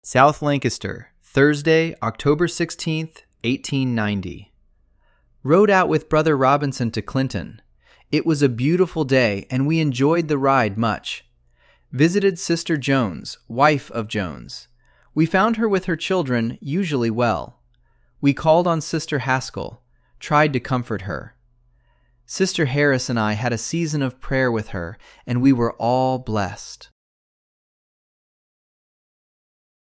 South Lancaster, Thursday, October 16th, 1890. Rode out with Brother Robinson to Clinton. It was a beautiful day, and we enjoyed the ride much. Visited Sister Jones, wife of Jones. We found her with her children usually well. We called on Sister Haskell, tried to comfort her. Sister Harris and I had a season of prayer with her, and we were all blessed.